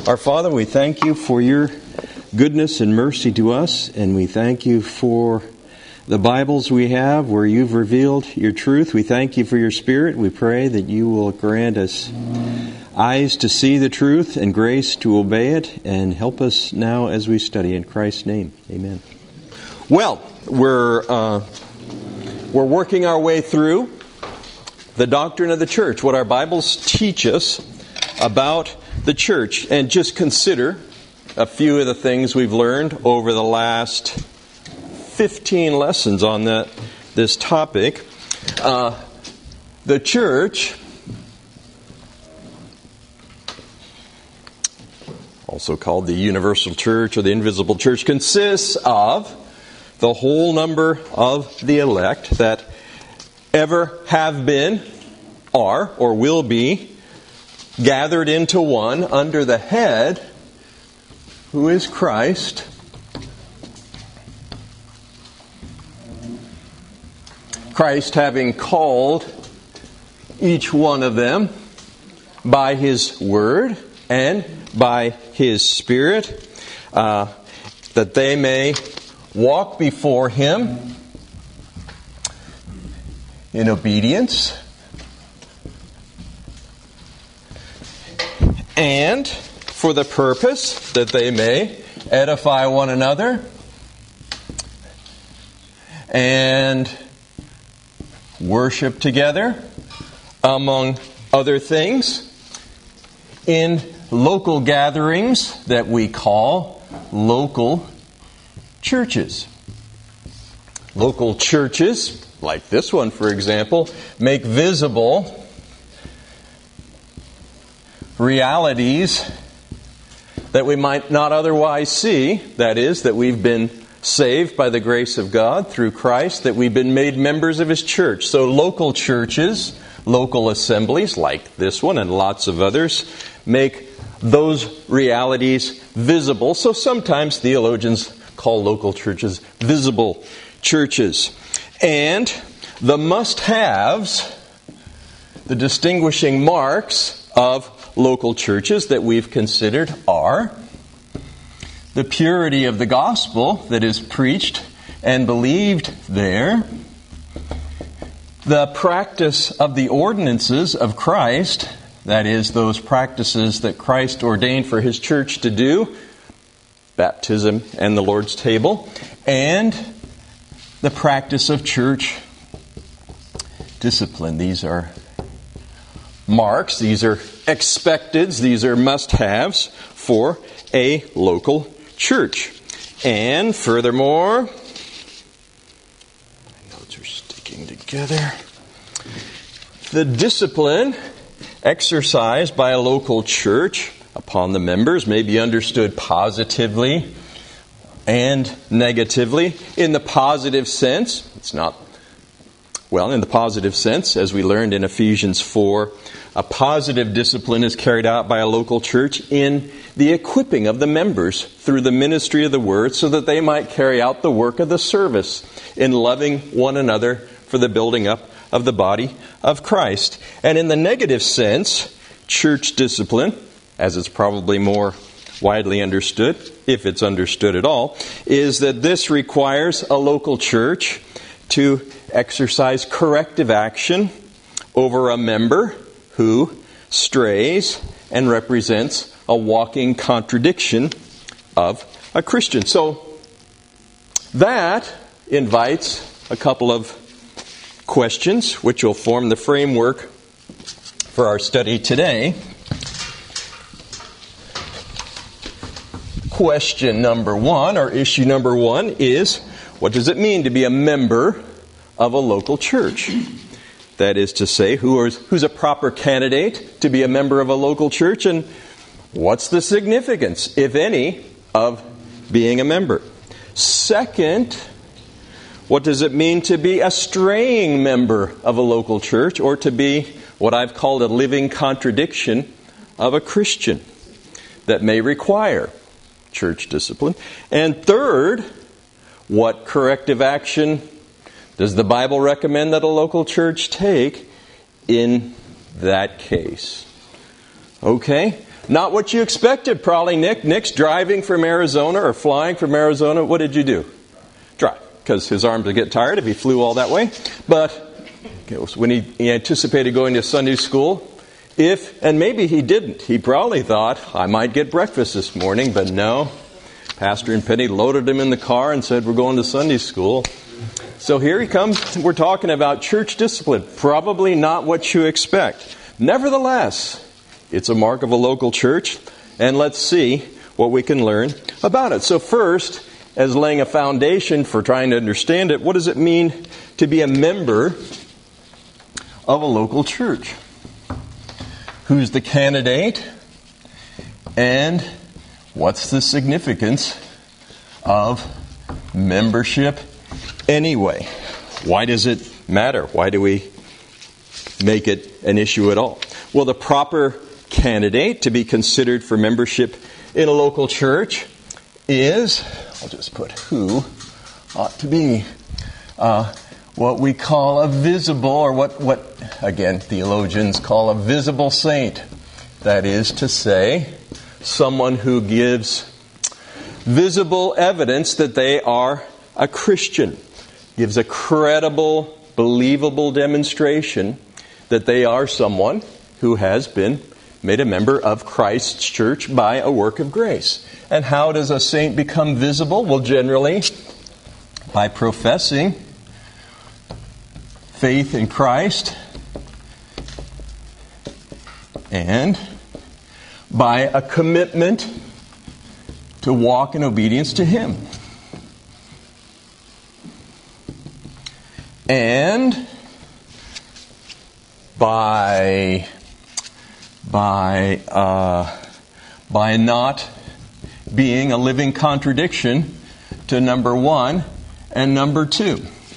Our Father, we thank you for your goodness and mercy to us, and we thank you for the Bibles we have where you've revealed your truth. We thank you for your Spirit. We pray that you will grant us eyes to see the truth and grace to obey it, and help us now as we study. In Christ's name, amen. Well, we're working our way through the doctrine of the church, what our Bibles teach us about the church, and just consider a few of the things we've learned over the last 15 lessons on this topic. The church, also called the universal church or the invisible church, consists of the whole number of the elect that ever have been, are, or will be gathered into one under the head, who is Christ. Christ having called each one of them by His Word and by His Spirit, that they may walk before Him in obedience and for the purpose that they may edify one another and worship together, among other things, in local gatherings that we call local churches. Local churches, like this one for example, make visible realities that we might not otherwise see. That is, that we've been saved by the grace of God through Christ, that we've been made members of His church. So local churches, local assemblies like this one and lots of others, make those realities visible. So sometimes theologians call local churches visible churches. And the must-haves, the distinguishing marks of local churches that we've considered are the purity of the gospel that is preached and believed there, the practice of the ordinances of Christ, that is, those practices that Christ ordained for His church to do, baptism and the Lord's table, and the practice of church discipline. These are marks, these are expecteds, these are must-haves for a local church. And furthermore, my notes are sticking together. The discipline exercised by a local church upon the members may be understood positively and negatively. In the positive sense, in the positive sense, as we learned in Ephesians 4, a positive discipline is carried out by a local church in the equipping of the members through the ministry of the Word so that they might carry out the work of the service in loving one another for the building up of the body of Christ. And in the negative sense, church discipline, as it's probably more widely understood, if it's understood at all, is that this requires a local church to exercise corrective action over a member who strays and represents a walking contradiction of a Christian. So that invites a couple of questions which will form the framework for our study today. Question number one, or issue number one, is what does it mean to be a member of a local church? That is to say, who's a proper candidate to be a member of a local church, and what's the significance, if any, of being a member? Second, what does it mean to be a straying member of a local church, or to be what I've called a living contradiction of a Christian that may require church discipline? And third, what corrective action does the Bible recommend that a local church take in that case? Okay, Not what you expected, probably, Nick. Nick's driving from Arizona or flying from Arizona. What did you do? Drive, because his arms would get tired if he flew all that way. But when he anticipated going to Sunday school, and maybe he didn't. He probably thought, I might get breakfast this morning, but no. Pastor and Penny loaded him in the car and said, we're going to Sunday school. So here he comes. We're talking about church discipline. Probably not what you expect. Nevertheless, it's a mark of a local church, and let's see what we can learn about it. So first, as laying a foundation for trying to understand it, what does it mean to be a member of a local church? Who's the candidate? And what's the significance of membership anyway? Why does it matter? Why do we make it an issue at all? Well, the proper candidate to be considered for membership in a local church is, I'll just put who ought to be, what we call a visible, or what again theologians call a visible saint. That is to say, someone who gives visible evidence that they are a Christian, gives a credible, believable demonstration that they are someone who has been made a member of Christ's church by a work of grace. And how does a saint become visible? Well, generally, by professing faith in Christ and by a commitment to walk in obedience to Him. And by not being a living contradiction to number 1 and number 2.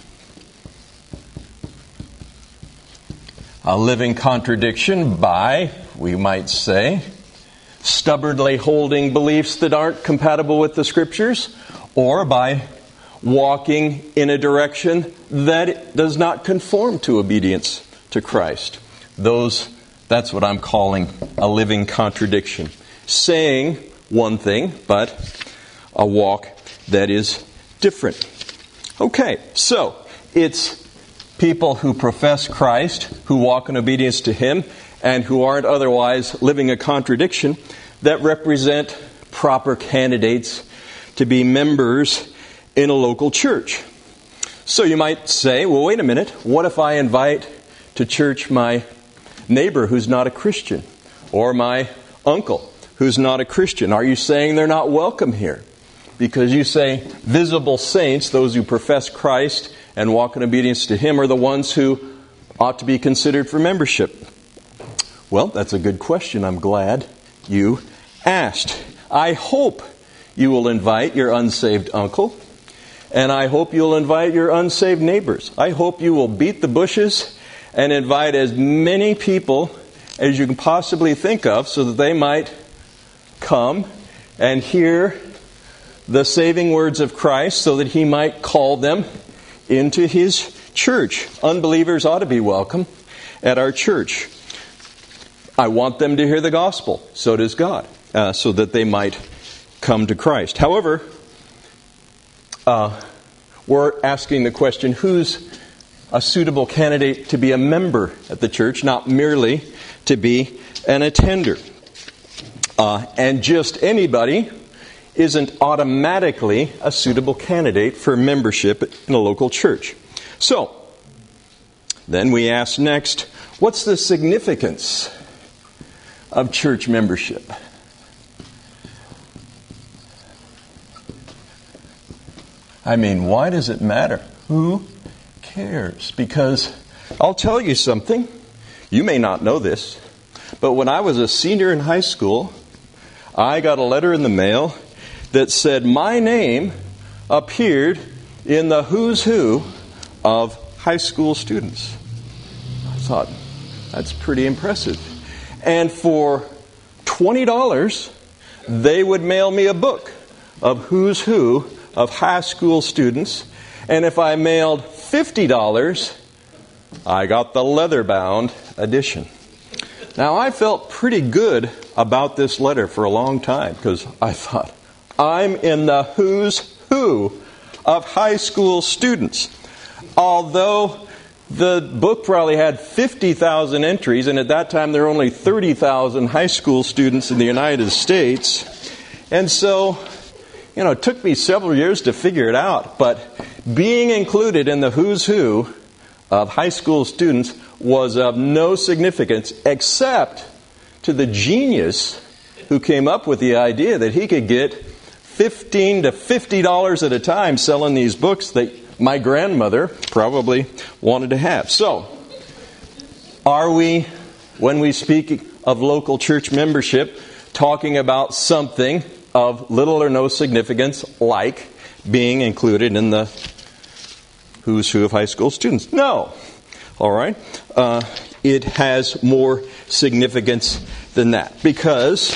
A living contradiction by, we might say, stubbornly holding beliefs that aren't compatible with the Scriptures, or by walking in a direction that does not conform to obedience to Christ. That's what I'm calling a living contradiction. Saying one thing, but a walk that is different. Okay, so it's people who profess Christ, who walk in obedience to Him, and who aren't otherwise living a contradiction, that represent proper candidates to be members in a local church. So you might say, well, wait a minute, what if I invite to church my neighbor who's not a Christian, or my uncle who's not a Christian? Are you saying they're not welcome here? Because you say visible saints, those who profess Christ and walk in obedience to Him, are the ones who ought to be considered for membership. Well, that's a good question. I'm glad you asked. I hope you will invite your unsaved uncle, and I hope you'll invite your unsaved neighbors. I hope you will beat the bushes and invite as many people as you can possibly think of so that they might come and hear the saving words of Christ so that He might call them into His church. Unbelievers ought to be welcome at our church. I want them to hear the gospel. So does God, so that they might come to Christ. However, we're asking the question, who's a suitable candidate to be a member at the church, not merely to be an attender? And just anybody isn't automatically a suitable candidate for membership in a local church. So, then we ask next, what's the significance of church membership? I mean, why does it matter? Who cares? Because I'll tell you something. You may not know this, but when I was a senior in high school, I got a letter in the mail that said my name appeared in the who's who of high school students. I thought, that's pretty impressive. And for $20, they would mail me a book of who's who of high school students. And if I mailed $50, I got the leather-bound edition. Now, I felt pretty good about this letter for a long time because I thought, I'm in the who's who of high school students. Although the book probably had 50,000 entries, and at that time there were only 30,000 high school students in the United States. And so, it took me several years to figure it out, but being included in the who's who of high school students was of no significance except to the genius who came up with the idea that he could get $15 to $50 at a time selling these books that my grandmother probably wanted to have. So, are we, when we speak of local church membership, talking about something of little or no significance like being included in the who's who of high school students? No. All right? It has more significance than that because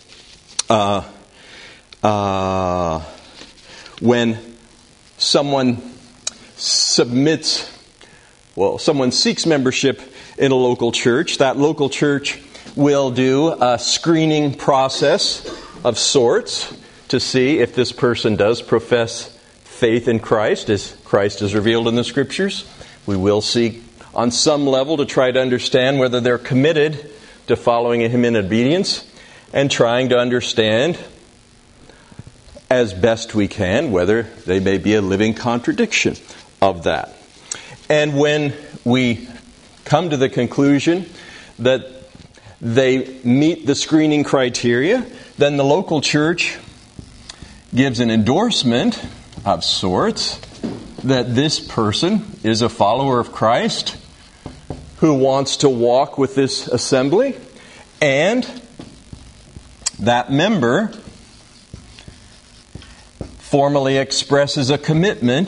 when someone someone seeks membership in a local church, that local church will do a screening process of sorts to see if this person does profess faith in Christ as Christ is revealed in the Scriptures. We will seek on some level to try to understand whether they're committed to following Him in obedience and trying to understand as best we can whether they may be a living contradiction of that. And when we come to the conclusion that they meet the screening criteria, then the local church gives an endorsement of sorts that this person is a follower of Christ who wants to walk with this assembly, and that member formally expresses a commitment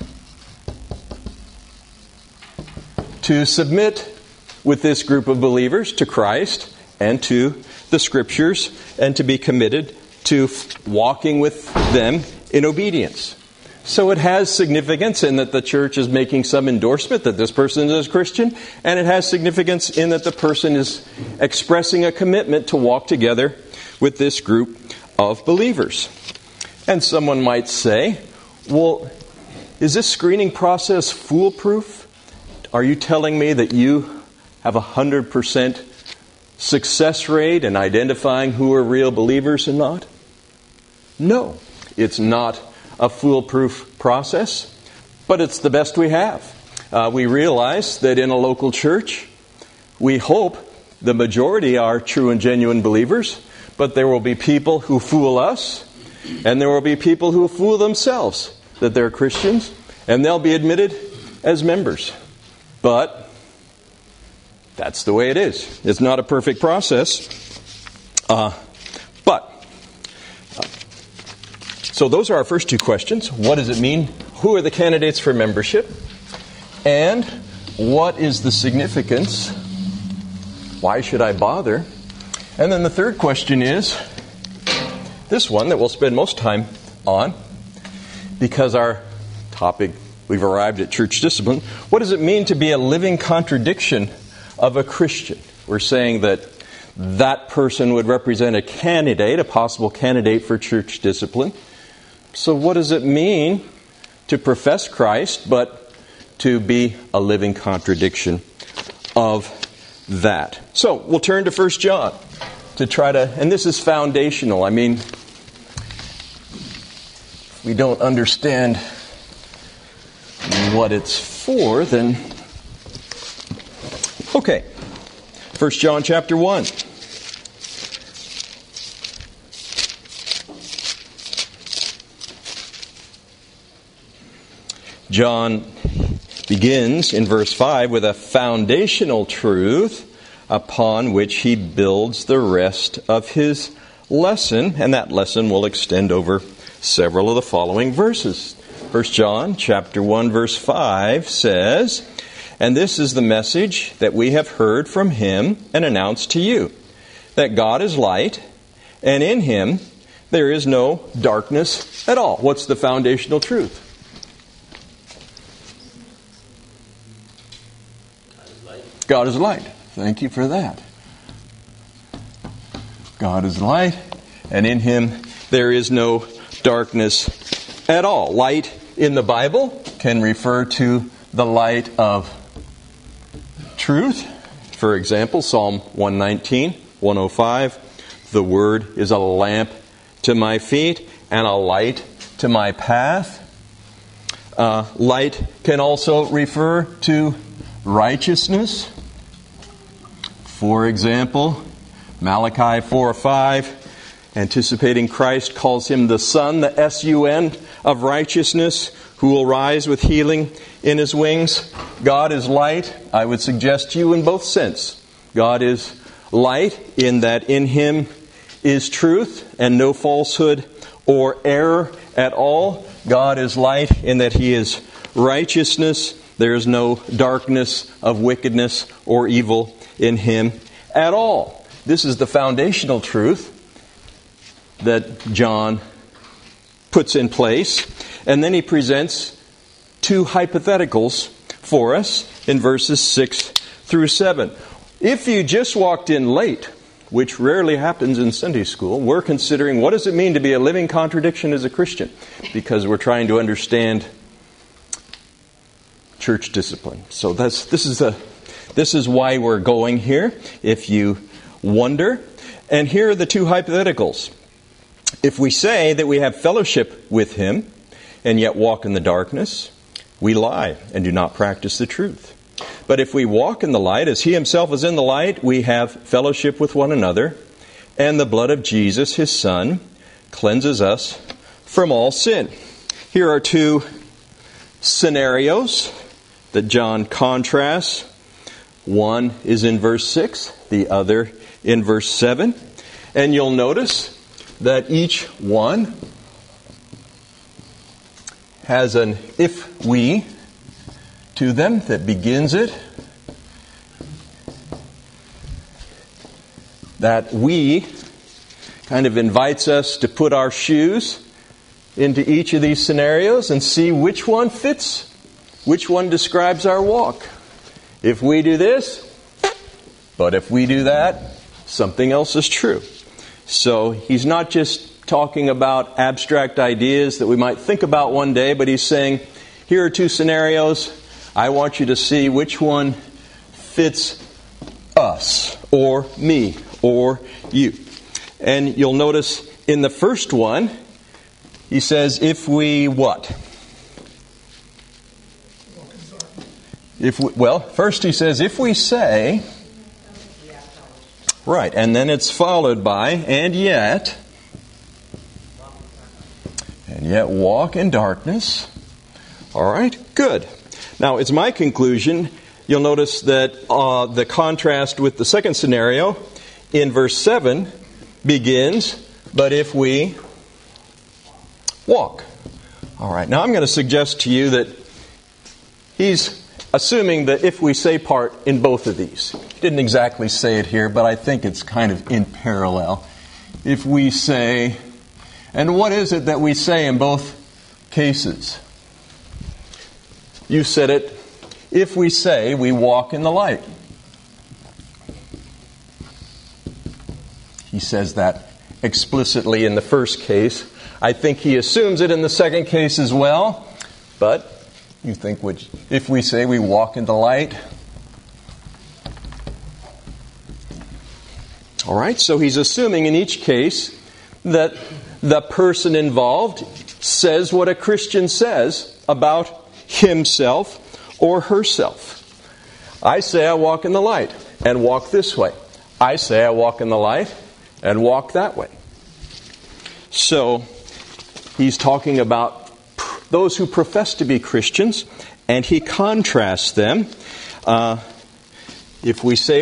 to submit with this group of believers to Christ and to the Scriptures and to be committed to walking with them in obedience. So it has significance in that the church is making some endorsement that this person is a Christian, and it has significance in that the person is expressing a commitment to walk together with this group of believers. And someone might say, well, is this screening process foolproof? Are you telling me that you have 100% success rate in identifying who are real believers and not? No, it's not a foolproof process, but it's the best we have. We realize that in a local church, we hope the majority are true and genuine believers, but there will be people who fool us, and there will be people who fool themselves that they're Christians, and they'll be admitted as members. But that's the way it is. It's not a perfect process. So those are our first two questions. What does it mean? Who are the candidates for membership? And what is the significance? Why should I bother? And then the third question is this one that we'll spend most time on, because our topic, we've arrived at church discipline. What does it mean to be a living contradiction of a Christian? We're saying that that person would represent a candidate, a possible candidate for church discipline. So what does it mean to profess Christ, but to be a living contradiction of that? So we'll turn to 1 John to try to, and this is foundational. I mean, if we don't understand what it's for, then okay. 1 John chapter 1. John begins in verse 5 with a foundational truth upon which he builds the rest of his lesson, and that lesson will extend over several of the following verses. 1 John chapter 1 verse 5 says, "And this is the message that we have heard from him and announced to you, that God is light, and in him there is no darkness at all." What's the foundational truth? God is light. Thank you for that. God is light, and in Him there is no darkness at all. Light in the Bible can refer to the light of truth. For example, Psalm 119, 105, the Word is a lamp to my feet and a light to my path. Light can also refer to righteousness. For example, Malachi 4:5, anticipating Christ, calls Him the Son, the S-U-N, of righteousness, who will rise with healing in His wings. God is light, I would suggest to you, in both sense. God is light in that in Him is truth and no falsehood or error at all. God is light in that He is righteousness. There is no darkness of wickedness or evil in Him at all. This is the foundational truth that John puts in place. And then he presents two hypotheticals for us in verses 6 through 7. If you just walked in late, which rarely happens in Sunday school, we're considering what does it mean to be a living contradiction as a Christian, because we're trying to understand church discipline. So this is why we're going here, if you wonder. And here are the two hypotheticals. If we say that we have fellowship with Him and yet walk in the darkness, we lie and do not practice the truth. But if we walk in the light, as He Himself is in the light, we have fellowship with one another, and the blood of Jesus, His Son, cleanses us from all sin. Here are two scenarios that John contrasts. One is in verse 6, the other in verse 7. And you'll notice that each one has an if we to them that begins it. That we kind of invites us to put our shoes into each of these scenarios and see which one fits, which one describes our walk. If we do this, but if we do that, something else is true. So he's not just talking about abstract ideas that we might think about one day, but he's saying, here are two scenarios. I want you to see which one fits us, or me, or you. And you'll notice in the first one, he says, if we what? First he says, if we say, right, and then it's followed by, and yet walk in darkness. All right, good. Now, it's my conclusion, you'll notice that the contrast with the second scenario in verse 7 begins, but if we walk. All right, now I'm going to suggest to you that he's assuming that if we say part in both of these. He didn't exactly say it here, but I think it's kind of in parallel. If we say, and what is it that we say in both cases? You said it, if we say we walk in the light. He says that explicitly in the first case. I think he assumes it in the second case as well, but you think, if we say we walk in the light? All right, so he's assuming in each case that the person involved says what a Christian says about himself or herself. I say I walk in the light and walk this way. I say I walk in the light and walk that way. So he's talking about those who profess to be Christians, and he contrasts them. If we say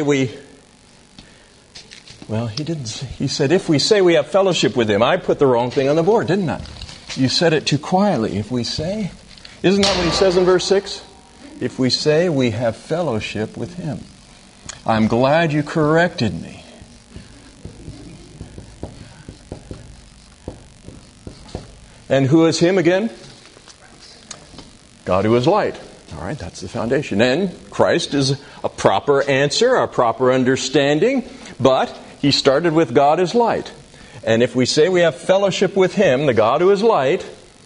he said, if we say we have fellowship with Him. I put the wrong thing on the board, didn't I? You said it too quietly. If we say, isn't that what he says in verse 6? If we say we have fellowship with Him. I'm glad you corrected me. And who is Him again? God who is light. All right, that's the foundation. And Christ is a proper answer, a proper understanding, but He started with God is light. And if we say we have fellowship with Him, the God who is light,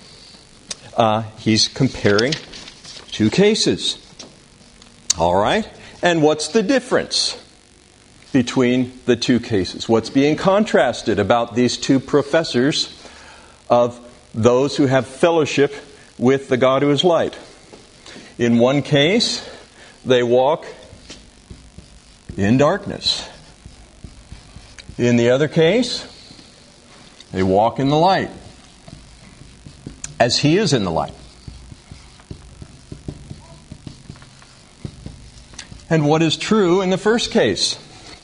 he's comparing two cases. All right? And what's the difference between the two cases? What's being contrasted about these two professors of those who have fellowship with the God who is light? In one case, they walk in darkness. In the other case, they walk in the light, as He is in the light. And what is true in the first case?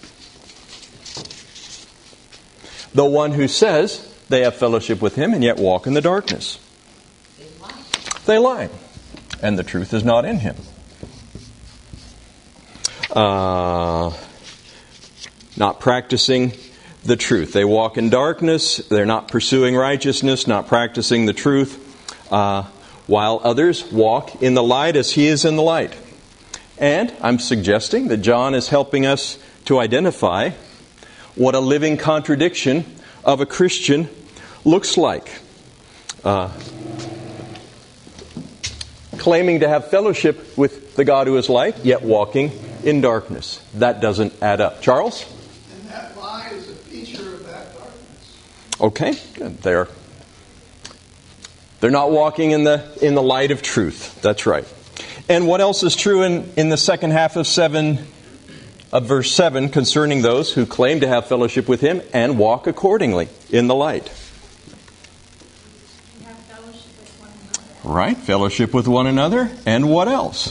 The one who says they have fellowship with Him and yet walk in the darkness. They lie. And the truth is not in Him. Not practicing the truth. They walk in darkness. They're not pursuing righteousness, not practicing the truth, while others walk in the light as He is in the light. And I'm suggesting that John is helping us to identify what a living contradiction of a Christian looks like. Claiming to have fellowship with the God who is light, yet walking in darkness. That doesn't add up. Charles? And that lie is a feature of that darkness. Okay, good. They're not walking in the light of truth. That's right. And what else is true in the second half of verse 7 concerning those who claim to have fellowship with Him and walk accordingly in the light? We have fellowship with one another. Right, fellowship with one another. And what else?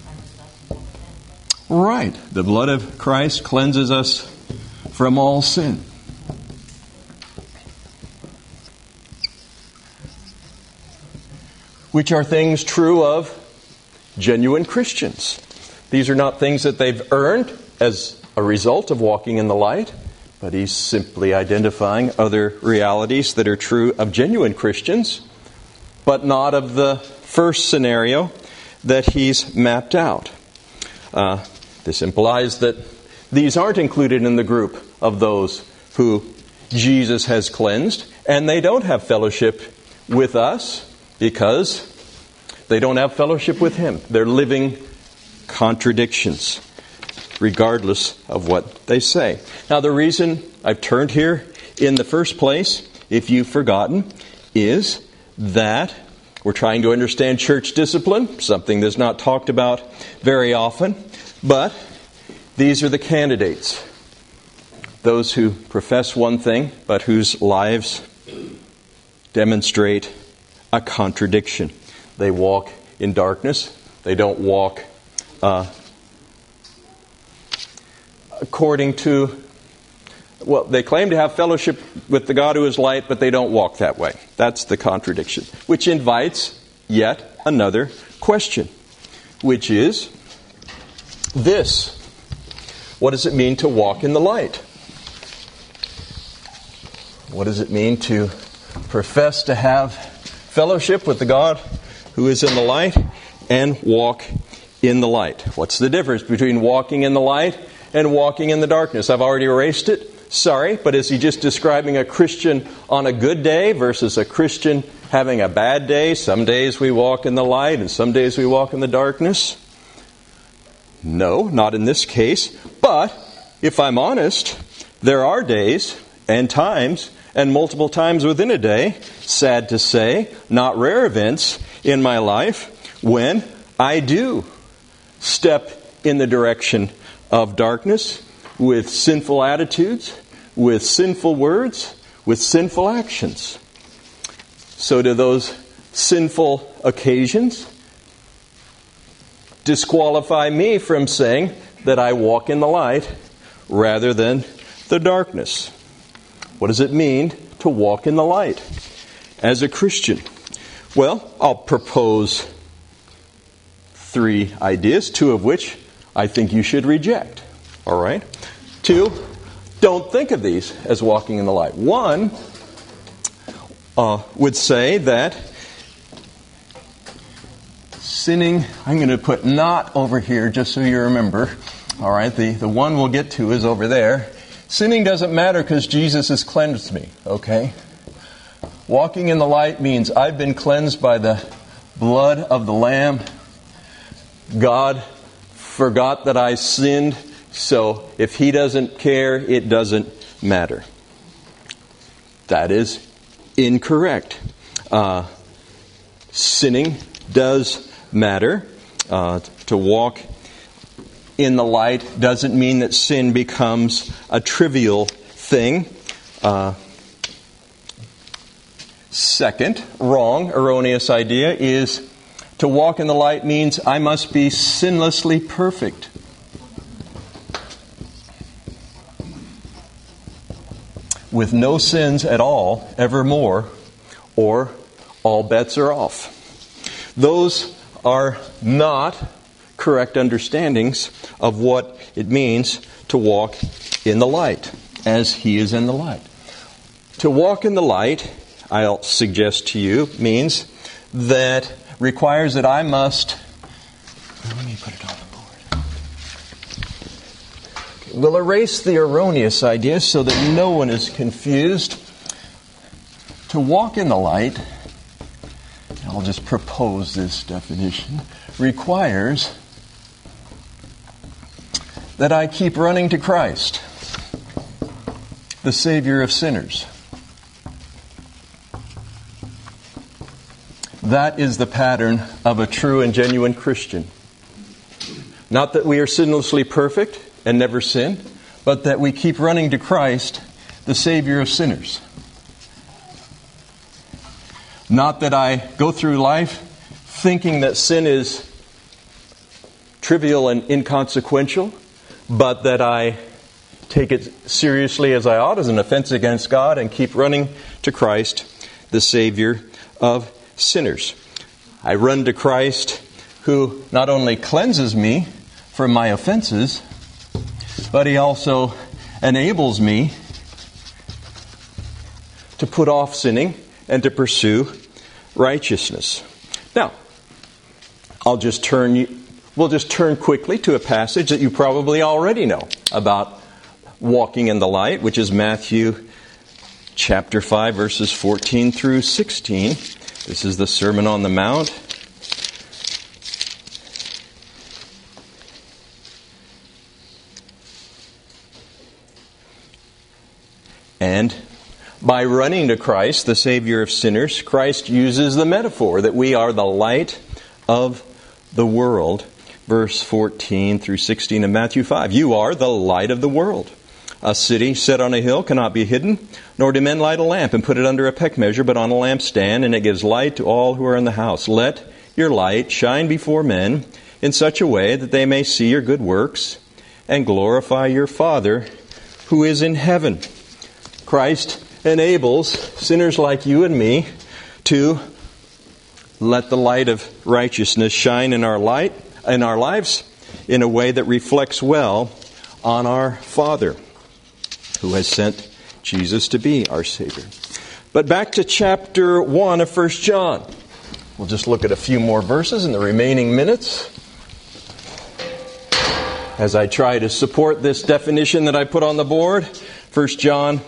Right, the blood of Christ cleanses us from all sin. Which are things true of genuine Christians. These are not things that they've earned as a result of walking in the light, but he's simply identifying other realities that are true of genuine Christians, but not of the first scenario that he's mapped out. This implies that these aren't included in the group of those who Jesus has cleansed, and they don't have fellowship with us because they don't have fellowship with Him. They're living contradictions, regardless of what they say. Now, the reason I've turned here in the first place, if you've forgotten, is that we're trying to understand church discipline, something that's not talked about very often, but these are the candidates. Those who profess one thing, but whose lives demonstrate a contradiction. They walk in darkness. They don't walk according to... Well, they claim to have fellowship with the God who is light, but they don't walk that way. That's the contradiction. Which invites yet another question, which is this. What does it mean to walk in the light? What does it mean to profess to have fellowship with the God who is in the light and walk in the light? What's the difference between walking in the light and walking in the darkness? I've already erased it. Sorry, but is he just describing a Christian on a good day versus a Christian having a bad day? Some days we walk in the light and some days we walk in the darkness. No, not in this case. But if I'm honest, there are days and times and multiple times within a day, sad to say, not rare events in my life, when I do step in the direction of darkness with sinful attitudes, with sinful words, with sinful actions. So do those sinful occasions disqualify me from saying that I walk in the light rather than the darkness? What does it mean to walk in the light as a Christian? Well, I'll propose 3 ideas, 2 of which I think you should reject. All right? 2, don't think of these as walking in the light. 1 would say that sinning, I'm going to put not over here just so you remember. All right, the one we'll get to is over there. Sinning doesn't matter because Jesus has cleansed me, okay? Walking in the light means I've been cleansed by the blood of the Lamb. God forgot that I sinned, so if He doesn't care, it doesn't matter. That is incorrect. Sinning does matter. To walk in the light doesn't mean that sin becomes a trivial thing. Second, erroneous idea is to walk in the light means I must be sinlessly perfect. With no sins at all, evermore, or all bets are off. Those are not correct understandings of what it means to walk in the light, as He is in the light. To walk in the light, I'll suggest to you, means that requires that I must... Let me put it on the board. We'll erase the erroneous idea so that no one is confused. To walk in the light, I'll just propose this definition, requires that I keep running to Christ, the Savior of sinners. That is the pattern of a true and genuine Christian. Not that we are sinlessly perfect and never sin, but that we keep running to Christ, the Savior of sinners. Not that I go through life thinking that sin is trivial and inconsequential, but that I take it seriously as I ought as an offense against God and keep running to Christ, the Savior of sinners. I run to Christ who not only cleanses me from my offenses, but He also enables me to put off sinning and to pursue righteousness. Now, we'll just turn quickly to a passage that you probably already know about walking in the light, which is Matthew chapter 5, verses 14 through 16. This is the Sermon on the Mount. And by running to Christ, the Savior of sinners, Christ uses the metaphor that we are the light of the world. Verse 14 through 16 of Matthew 5. You are the light of the world. A city set on a hill cannot be hidden, nor do men light a lamp and put it under a peck measure, but on a lampstand, and it gives light to all who are in the house. Let your light shine before men in such a way that they may see your good works and glorify your Father who is in heaven. Christ enables sinners like you and me to let the light of righteousness shine in our lives in a way that reflects well on our Father, who has sent Jesus to be our Savior. But back to chapter 1 of 1 John. We'll just look at a few more verses in the remaining minutes as I try to support this definition that I put on the board. 1 John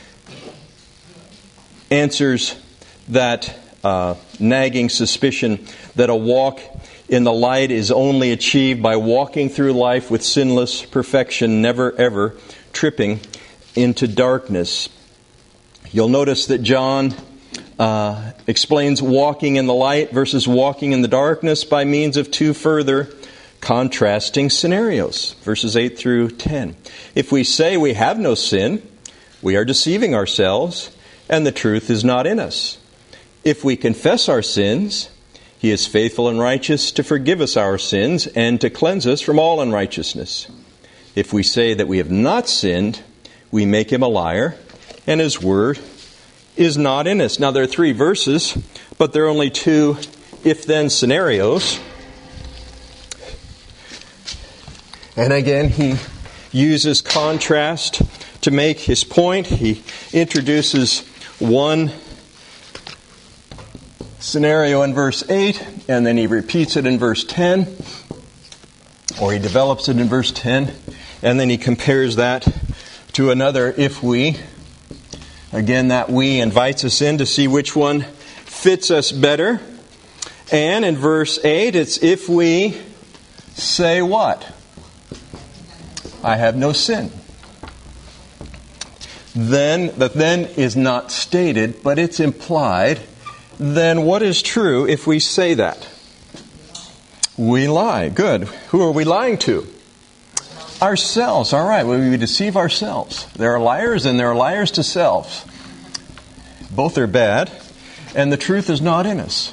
answers that nagging suspicion that a walk in the light is only achieved by walking through life with sinless perfection, never ever tripping into darkness. You'll notice that John explains walking in the light versus walking in the darkness by means of two further contrasting scenarios, verses 8 through 10. If we say we have no sin, we are deceiving ourselves, and the truth is not in us. If we confess our sins, He is faithful and righteous to forgive us our sins and to cleanse us from all unrighteousness. If we say that we have not sinned, we make Him a liar, and His word is not in us. Now, there are 3 verses, but there are only 2 if-then scenarios. And again, he uses contrast to make his point. He introduces one scenario in verse 8, and then he repeats it in verse 10, or he develops it in verse 10, and then he compares that to another if we. Again, that we invites us in to see which one fits us better. And in verse 8, it's if we say what? I have no sin. Then, the then is not stated, but it's implied. Then what is true if we say that? We lie. Good. Who are we lying to? Ourselves. All right. Well, we deceive ourselves. There are liars and there are liars to selves. Both are bad, and the truth is not in us.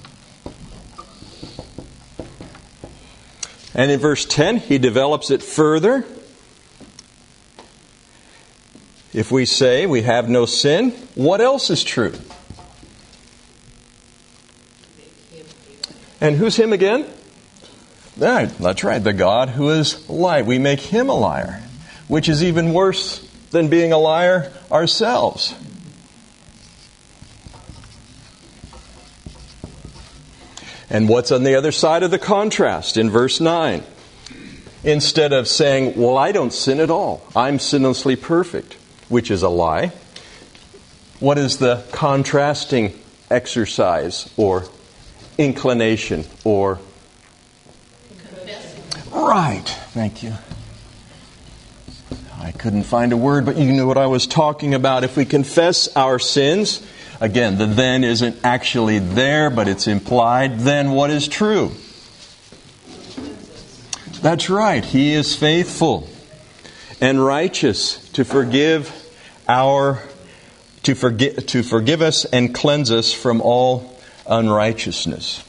And in verse 10, he develops it further. If we say we have no sin, what else is true? And who's him again? That's right, the God who is light. We make him a liar, which is even worse than being a liar ourselves. And what's on the other side of the contrast in verse 9? Instead of saying, well, I don't sin at all, I'm sinlessly perfect, which is a lie, what is the contrasting exercise or inclination or... Right. Thank you. I couldn't find a word, but you knew what I was talking about. If we confess our sins, again, the then isn't actually there, but it's implied, then what is true? That's right. He is faithful and righteous to forgive us and cleanse us from all unrighteousness.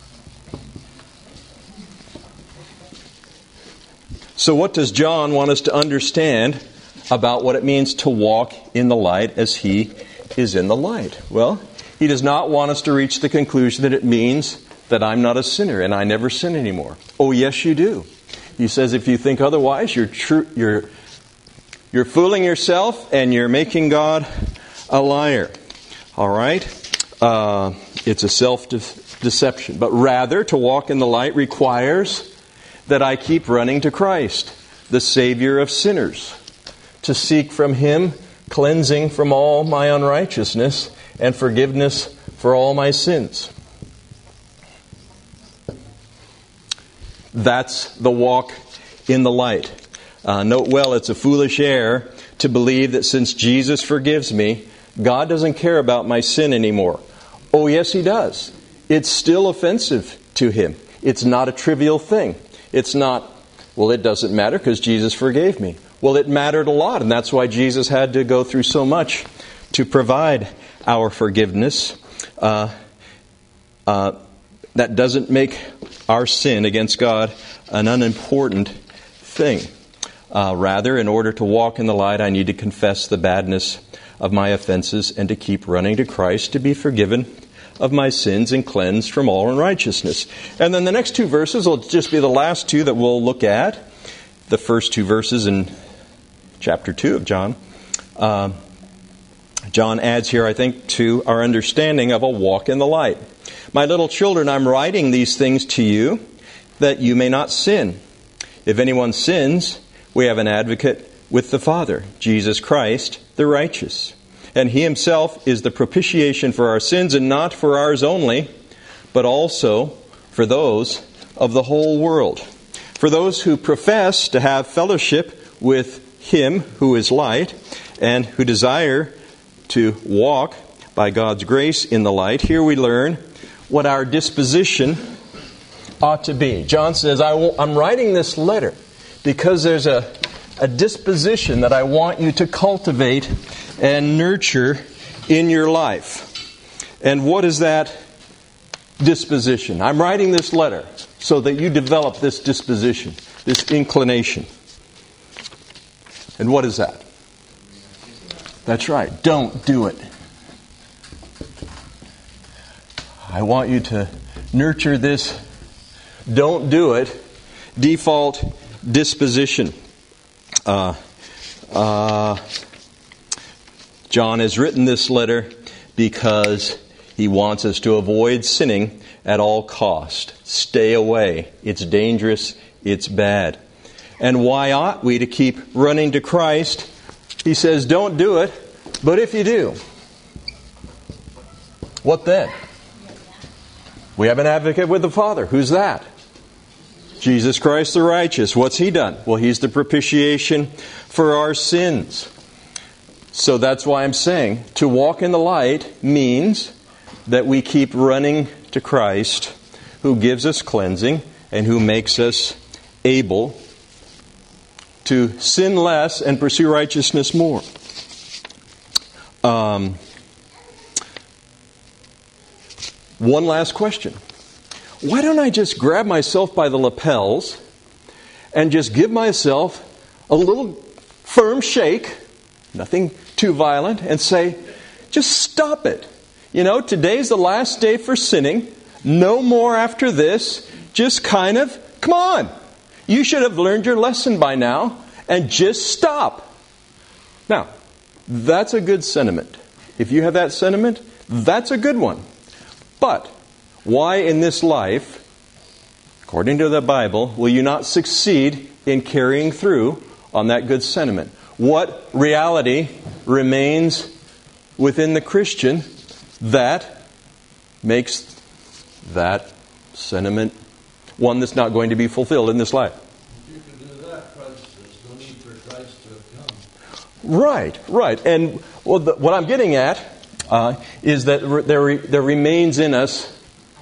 So what does John want us to understand about what it means to walk in the light as he is in the light? Well, he does not want us to reach the conclusion that it means that I'm not a sinner and I never sin anymore. Oh, yes, you do. He says if you think otherwise, you're fooling yourself and you're making God a liar. All right? It's a self-deception. But rather, to walk in the light requires that I keep running to Christ, the Savior of sinners, to seek from Him cleansing from all my unrighteousness and forgiveness for all my sins. That's the walk in the light. Note well, it's a foolish error to believe that since Jesus forgives me, God doesn't care about my sin anymore. Oh, yes, He does. It's still offensive to Him. It's not a trivial thing. It's not, well, it doesn't matter because Jesus forgave me. Well, it mattered a lot, and that's why Jesus had to go through so much to provide our forgiveness. That doesn't make our sin against God an unimportant thing. Rather, in order to walk in the light, I need to confess the badness of my offenses and to keep running to Christ to be forgiven of my sins and cleansed from all unrighteousness. And then the next two verses will just be the last two that we'll look at. The first two verses in chapter 2 of John. John adds here, I think, to our understanding of a walk in the light. My little children, I'm writing these things to you that you may not sin. If anyone sins, we have an advocate with the Father, Jesus Christ, the righteous. And He Himself is the propitiation for our sins, and not for ours only, but also for those of the whole world. For those who profess to have fellowship with Him who is light, and who desire to walk by God's grace in the light, here we learn what our disposition ought to be. John says, I'm writing this letter because there's a disposition that I want you to cultivate and nurture in your life. And what is that disposition? I'm writing this letter so that you develop this disposition, this inclination. And what is that? That's right. Don't do it. I want you to nurture this don't do it default disposition. John has written this letter because he wants us to avoid sinning at all cost. Stay away. It's dangerous. It's bad. And why ought we to keep running to Christ He says, don't do it, but if you do, what then? We have an advocate with the Father. Who's that? Jesus Christ the righteous. What's He done? Well, He's the propitiation for our sins. So that's why I'm saying to walk in the light means that we keep running to Christ, who gives us cleansing and who makes us able to sin less and pursue righteousness more. One last question. Why don't I just grab myself by the lapels and just give myself a little firm shake, nothing too violent, and say, just stop it. You know, today's the last day for sinning. No more after this. Just kind of, come on. You should have learned your lesson by now, and just stop. Now, that's a good sentiment. If you have that sentiment, that's a good one. But why in this life, according to the Bible, will you not succeed in carrying through on that good sentiment? What reality remains within the Christian that makes that sentiment one that's not going to be fulfilled in this life? If you can do that, there's no need for Christ to have come. Right. And what I'm getting at is that there remains in us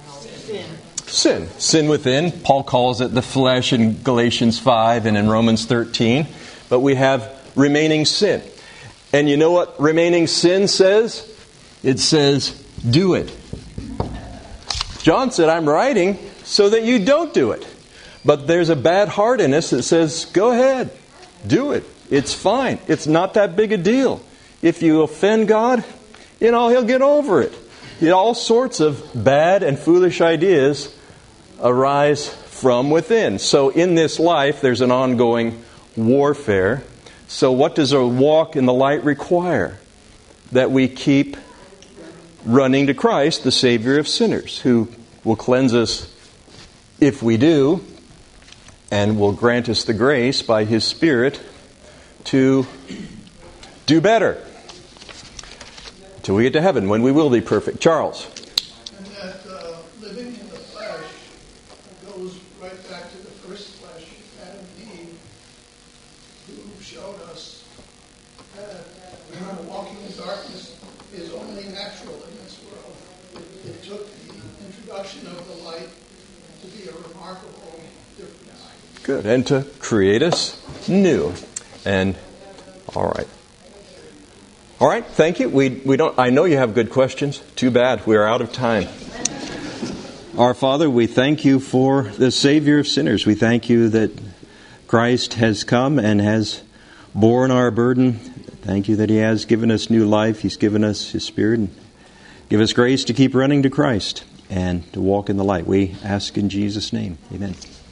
sin. Sin within. Paul calls it the flesh in Galatians 5 and in Romans 13. But we have remaining sin. And you know what remaining sin says? It says, do it. John said, I'm writing so that you don't do it. But there's a bad heart in us that says, go ahead, do it. It's fine. It's not that big a deal. If you offend God, He'll get over it. All sorts of bad and foolish ideas arise from within. So in this life, there's an ongoing warfare. So what does a walk in the light require? That we keep running to Christ, the Savior of sinners, who will cleanse us if we do, and will grant us the grace by His Spirit to do better till we get to heaven, when we will be perfect. Charles. And that living in the flesh goes right back to the first flesh, Adam and Eve, who showed us that walking in darkness is only natural in this world. It took the introduction of the light to be a remarkable difference. Good. And to create us new. And all right, thank you. We don't. I know you have good questions. Too bad, we are out of time. Our Father, we thank you for the Savior of sinners. We thank you that Christ has come and has borne our burden. Thank you that He has given us new life. He's given us His Spirit. And give us grace to keep running to Christ and to walk in the light. We ask in Jesus' name. Amen.